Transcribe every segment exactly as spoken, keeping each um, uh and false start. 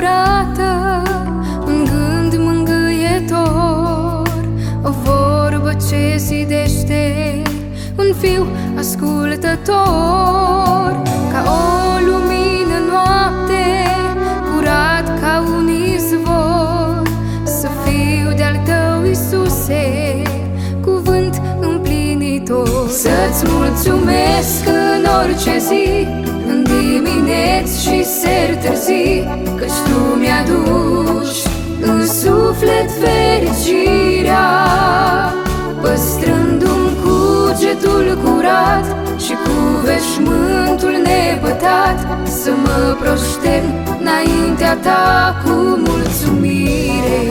curată, un gând mângâietor, o vorbă ce zidește, un fiu ascultător. Ca o lumină în noapte, curat ca un izvor, să fiu de-al tău, Iisuse, cuvânt împlinitor. Să-ți mulțumesc în orice zi, în dimineți și seri târzii, căci tu mi-aduci în suflet fericirea, păstrându-mi cugetul curat și cu veșmântul nepătat, să mă proștern înaintea ta cu mulțumire.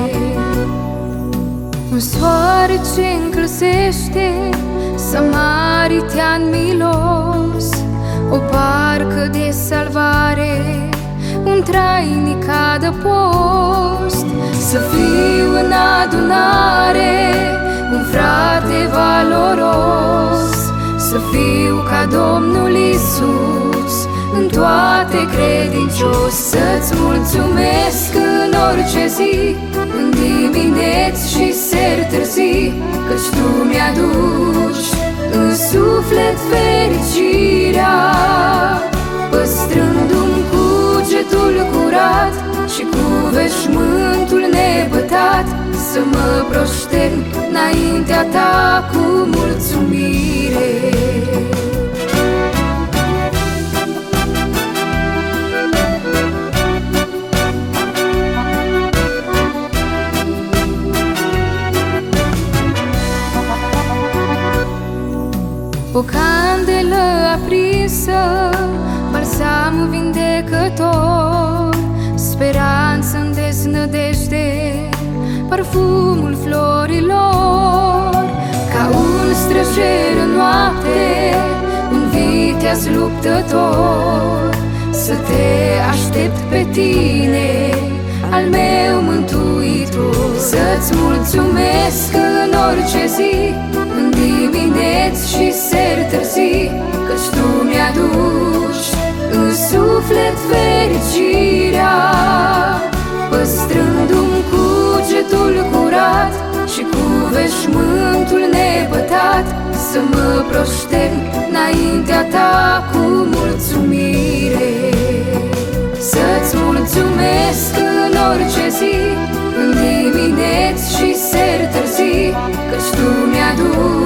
Un soare ce încălzește, samaritean milos, o barcă de salvare, un trainic adăpost. Să fiu în adunare un frate valoros, să fiu ca Domnul Iisus, în toate credincios. Să-ți mulțumesc în orice zi, în dimineți și seri târzii, căci tu mi-aduci în suflet fericirea, păstrându-mi cugetul curat și cu veșmântul nepătat, să mă proștern înaintea ta cu mulțumire. O candelă aprinsă, balsam vindecător, speranță în deznădejde, parfumul florilor. Ca un străjer în noapte, un viteaz luptător, să te aștept pe tine, al meu mântuitor. Să-ți mulțumesc în orice zi, în dimineți și seri târzii, căci tu mi-aduci în suflet fericirea, păstrându-mi cugetul curat și cu veșmântul nepătat, să mă proștern înaintea ta cu mulțumire. Să-ți mulțumesc în orice zi, în dimineți și seri târzii, căci tu mi-aduci